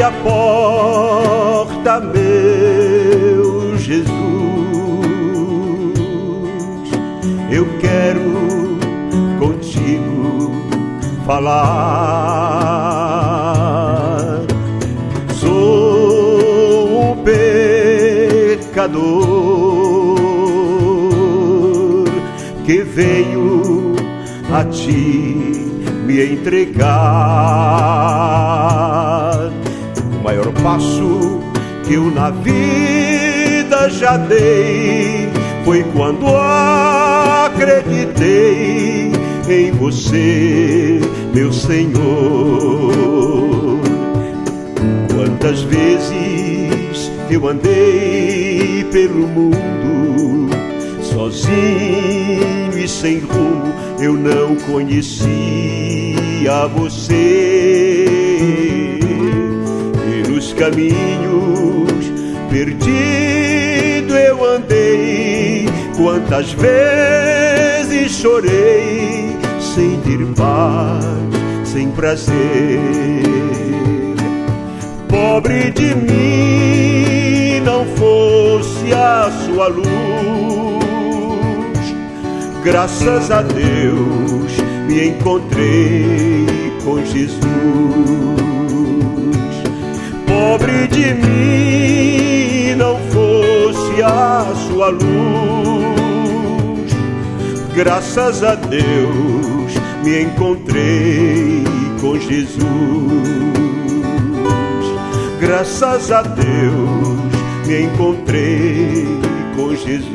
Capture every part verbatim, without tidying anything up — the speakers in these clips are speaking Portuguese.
a porta, meu Jesus. Eu quero contigo falar. Sou um pecador que veio a ti me entregar. O maior passo que eu na vida já dei foi quando acreditei em você, meu Senhor. Quantas vezes eu andei pelo mundo sozinho e sem rumo, eu não conhecia você. E nos caminhos perdido eu andei, quantas vezes chorei sem ter paz, sem prazer. Pobre de mim, não fosse a sua luz, graças a Deus me encontrei com Jesus. Pobre de mim, não fosse a sua luz, graças a Deus me encontrei com Jesus. Graças a Deus me encontrei com Jesus.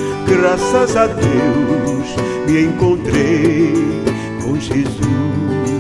Graças a Deus me encontrei com Jesus.